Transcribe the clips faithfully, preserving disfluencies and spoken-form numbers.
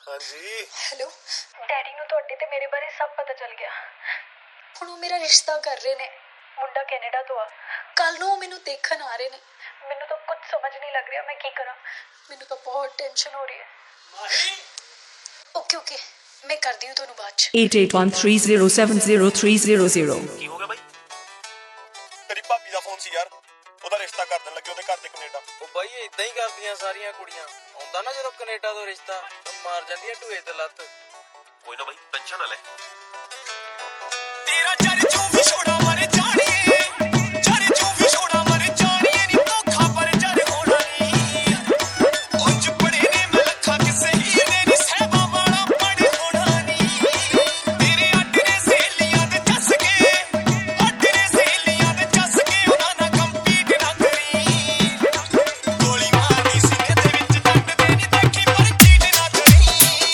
हाँ जी hello daddy ਨੂੰ ਤੁਹਾਡੇ ਤੇ ਮੇਰੇ ਬਾਰੇ ਸਭ ਪਤਾ ਚੱਲ ਗਿਆ। ਹੁਣ ਉਹ ਮੇਰਾ ਰਿਸ਼ਤਾ ਕਰ ਰਹੇ ਨੇ। ਮੁੰਡਾ ਕੈਨੇਡਾ ਤੋਂ ਆ। ਕੱਲ ਨੂੰ ਉਹ ਮੈਨੂੰ ਦੇਖਣ ਆ ਰਹੇ ਨੇ। ਮੈਨੂੰ ਤਾਂ ਕੁਝ ਸਮਝ ਨਹੀਂ ਲੱਗ ਰਿਹਾ ਮੈਂ ਕੀ ਕਰਾਂ। ਮੈਨੂੰ ਤਾਂ ਬਹੁਤ ਟੈਨਸ਼ਨ ਹੋ ਰਹੀ ਹੈ। ਮਾਹੀ ਓਕੇ ਓਕੇ ਮੈਂ ਕਰਦੀ ਹਾਂ ਤੁਹਾਨੂੰ ਬਾਅਦ ਚ। eight eight one three zero seven zero three zero zero ਕੀ ਹੋ ਗਿਆ ਬਾਈ? ਤੇਰੀ ਭਾਬੀ ਦਾ ਫੋਨ ਸੀ ਯਾਰ, ਉਹਦਾ ਰਿਸ਼ਤਾ ਕਰ ਦੇਣ ਲੱਗੇ ਉਹਦੇ ਘਰ ਦੇ ਕੈਨੇਡਾ। ਉਹ ਬਾਈ ਇਦਾਂ ਹੀ ਕਰਦੀਆਂ ਸਾਰੀਆਂ ਕੁੜੀਆਂ। ਆਉਂਦਾ ਨਾ ਜਦੋਂ ਕੈਨੇਡਾ ਤੋਂ ਰਿਸ਼ਤਾ ਮਾਰ ਜਾਂਦੀਆਂ ਢੂਏ ਤੇ ਲੱਤ। ਕੋਈ ਨਾ ਬਾਈ ਟੈਨਸ਼ਨ ਨਾ ਲੈ। ਤੇਰਾ ਚਰ ਚੋਂ ਵੀ ਛੋੜਾ ਮਰ ਜਾਣੀਏ, ਚਰ ਚੋਂ ਵੀ ਛੋੜਾ ਮਰ ਜਾਣੀਏ ਨੀ ਧੋਖਾ ਪਰ ਚਰ ਹੋਣਾ ਨੀ। ਉਹ ਚੁੱਪੜੇ ਨੇ ਮੈਂ ਲੱਖਾਂ ਕਿਸੇ ਹੀਰ ਨੇ ਨੀ ਸਹਿਬਾ ਵਾਲਾ ਪੜ ਹੋਣਾ ਨੀ। ਤੇਰੇ ਅੱਡ ਨੇ ਸਹੇਲੀਆਂ ਦੇ ਚੱਸ ਕੇ, ਅੱਡ ਨੇ ਸਹੇਲੀਆਂ ਦੇ ਚੱਸ ਕੇ ਉਹਨਾਂ ਨਾਲ ਕੰਪੀਟ ਨਾ ਕਰੀ। ਗੋਲੀ ਮਾਰਦੀ ਸੀਨੇ ਦੇ ਵਿੱਚ ਜੱਟ ਦੇ ਨੀ ਦੇਖੀ ਪਰ ਚੀਟ ਨਾ ਕਰੀ।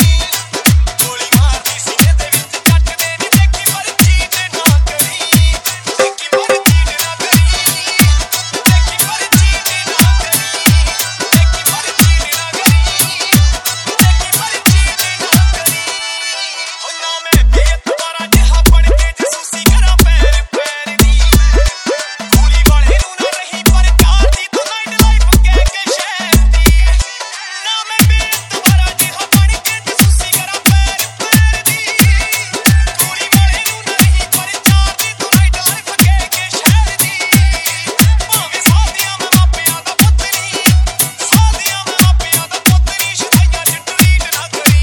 ਗੋਲੀ ਮਾਰਦੀ ਸੀਨੇ ਦੇ ਵਿੱਚ ਜੱਟ ਦੇ ਨੀ ਦੇਖੀ ਪਰ ਚੀਟ ਨਾ ਕਰੀ। ਦੇਖੀ ਪਰ ਚੀਟ ਨਾ ਕਰੀ। ਦੇਖੀ ਪਰ ਚੀਟ ਨਾ ਕਰੀ। ਦੇਖੀ ਪਰ ਚੀਟ ਨਾ ਕਰੀ। ਦੇਖੀ ਪਰ ਚੀਟ ਨਾ ਕਰੀ। ਹੋ ਨਾ ਮੈਂ ਬੇਤਬਾਰਾ ਜਿਹਾ ਬਣ ਕੇ ਜਸੂਸੀ ਕਰਾਂ ਪੈਰ ਪੈਰ ਦੀ। ਗੋਲੀ ਵਾਲੇ ਨੂੰ ਨਾ ਰਹੀ ਪਰ ਕਾਰ ਦੀ ਤੂੰ ਨਾਈਟ ਲਾਈਫ ਕਹਿ ਕੇ ਸ਼ਹਿਰ ਦੀ। ਨਾ ਮੈਂ ਬੇਤਬਾਰਾ ਜਿਹਾ ਬਣ ਕੇ ਜਸੂਸੀ ਕਰਾਂ ਪੈਰ ਪੈਰ ਦੀ। ਗੋਲੀ ਵਾਲੇ ਨੂੰ ਨਾ ਰਹੀ ਪਰ ਕਾਰ ਦੀ ਤੂੰ ਨਾਈਟ ਲਾਈਫ ਕਹਿ ਕੇ ਸ਼ਹਿਰ ਦੀ। ਭਾਵੇਂ ਸਾਥੀਆਂ ਮੈਂ ਮਾਪਿਆਂ ਦਾ ਪੁੱਤ ਨਹੀਂ, ਸਾਥੀਆਂ ਮੈਂ ਮਾਪਿਆਂ ਦਾ ਪੁੱਤ ਨਹੀਂ, ਸ਼ੁਦਾਈਆਂ ਚ ਟਰੀਟ ਨਾ ਕਰੀ।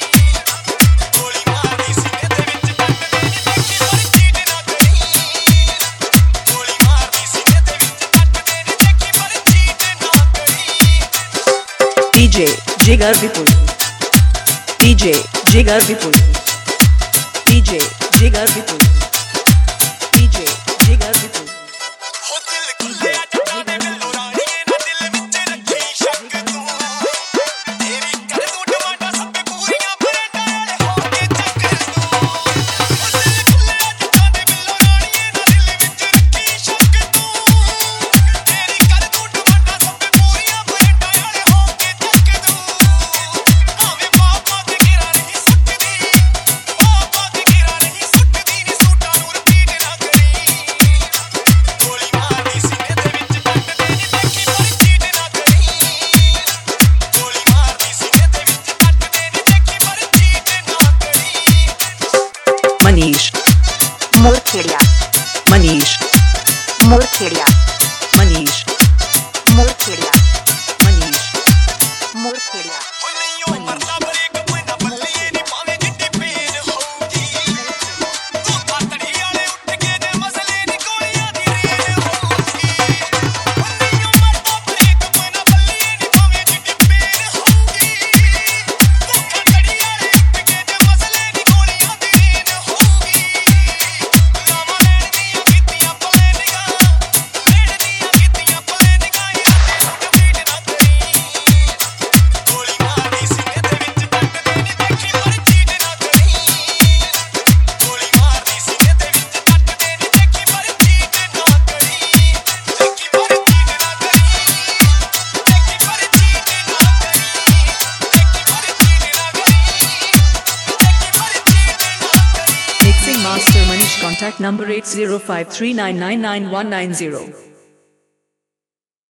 ਗੋਲੀ ਮਾਰਦੀ ਸੀਨੇ ਦੇ ਵਿੱਚ ਜੱਟ ਦੇ ਨੀ ਦੇਖੀ ਪਰ ਚੀਟ ਨਾ ਕਰੀ। ਗੋਲੀ ਮਾਰਦੀ ਸੀਨੇ ਦੇ ਵਿੱਚ ਜੱਟ ਦੇ ਨੀ ਦੇਖੀ ਪਰ ਚੀਟ ਨਾ ਕਰੀ। D J Jigar Vipul D J Jigar Vipul D J Jigar Vipul D J Jigar Vipul ਹੋ ਦਿਲ ਖੁੱਲਿਆ ਜੱਟਾਂ ਦੇ ਦਿਲੋਂ ਰਾਣੀਏ ਨਾ ਦਿਲ ਵਿੱਚ ਰੱਖੀ ਸ਼ੱਕ ਤੂੰ। ਤੇਰੀ ਕਰ ਤੂੰ ਟਮਾਟਾ ਸੱਪੇ ਪੂਰੀਆਂ ਬਰੇਟਾਂ ਵਾਲੇ ਹੋ ਕੇ ਚੱਕਰ ਤੂੰ। ਹੋ ਦਿਲ ਖੁੱਲਿਆ ਜੱਟਾਂ ਦੇ ਦਿਲੋਂ ਰਾਣੀਏ ਨਾ ਦਿਲ ਵਿੱਚ ਰੱਖੀ ਸ਼ੱਕ ਤੂੰ। ਤੇਰੀ ਕਰ ਤੂੰ ਟਮਾਟਾ ਸੱਪੇ ਪੂਰੀਆਂ ਬਰੇਟਾਂ ਵਾਲੇ ਹੋ ਕੇ ਚੱਕ ਤੂੰ। ਭਾਵੇਂ ਪਾਪਾ ਤੇ ਘੇਰਾ ਨਹੀਂ ਸੁੱਟਦੀ, ਪਾਪਾ ਤੇ ਘੇਰਾ ਨਹੀਂ ਸੁੱਟਦੀ ਨੀ ਸੂਟਾਂ ਨੂੰ ਰਿਪੀਟ ਨਾ ਕਰੀ। ਗੋਲੀ ਮਾਰਦੀ ਸੀਨੇ ਦੇ ਵਿੱਚ ਜੱਟ ਦੇ ਨੀ ਦੇਖੀ ਪਰ ਚੀਟ ਨਾ ਕਰੀ। ਗੋਲੀ ਮਾਰਦੀ ਸੀਨੇ ਦੇ ਵਿੱਚ ਜੱਟ ਦੇ ਨੀ ਦੇਖੀ ਪਰ ਚੀਟ ਨਾ ਕਰੀ। Manish Murkeria, Manish Murkeria, Manish Murkeria, Manish Murkeria. ਉਹ ਨਹੀਂ ਉਹ ਮਰਦਾ ਬਰੇਕ ਪੈਂਦਾ ਬੱਲੀਏ ਨੀ ਭਾਵੇਂ ਜਿੱਡੀ ਪੀਰ ਹੋਊਗੀ। ਧੋਖਾ ਧੜੀ ਵਾਲੇ ਉੱਠ ਕੇ ਜੇ ਮਸਲੇ ਨੀ ਗੋਲੀਆਂ ਦੀ ਰੇਲ ਹੋਊਗੀ। ਉਹ ਨਹੀਂ ਉਹ ਮਰਦਾ ਬਰੇਕ ਪੈਂਦਾ ਬੱਲੀਏ ਨੀ ਭਾਵੇਂ ਜਿੱਡੀ ਪੀਰ ਹੋਊਗੀ। ਧੋਖਾ ਧੜੀ ਵਾਲੇ ਉੱਠ ਕੇ ਜੇ ਮਸਲੇ ਨੀ ਗੋਲੀਆਂ ਦੀ ਰੇਲ ਹੋਊਗੀ। ਲਾਵਾਂ ਲੈਣ ਦੀਆਂ ਕੀਤੀਆਂ ਪਲੇ ਨਿਗਾਹ, ਲੈਣ ਦੀਆਂ ਕੀਤੀਆਂ ਪਲੇ ਨਿਗਾਹ ਇਰਾਦੇ ਨੂੰ ਡਿਫੀਟ ਨਾ ਕਰੀ। ਗੋਲੀ ਮਾਰਦੀ ਸੀਨੇ ਦੇ ਵਿੱਚ ਜੱਟ ਦੇ ਨੀ ਦੇਖੀ ਪਰ ਚੀਟ ਨਾ ਕਰੀ। ਗੋਲੀ ਮਾਰਦੀ ਸੀਨੇ ਦੇ ਵਿੱਚ ਜੱਟ ਦੇ ਨੀ ਦੇਖੀ ਪਰ ਚੀਟ ਨਾ ਕਰੀ। ਦੇਖੀ ਪਰ ਚੀਟ ਨਾ ਕਰੀ। ਦੇਖੀ ਪਰ ਚੀਟ ਨਾ ਕਰੀ। ਦੇਖੀ ਪਰ ਚੀਟ ਨਾ ਕਰੀ। ਦੇਖੀ ਪਰ ਚੀਟ ਨਾ ਕਰੀ। Mixing Master Manish. Contact number eight zero five three nine nine nine one nine zero.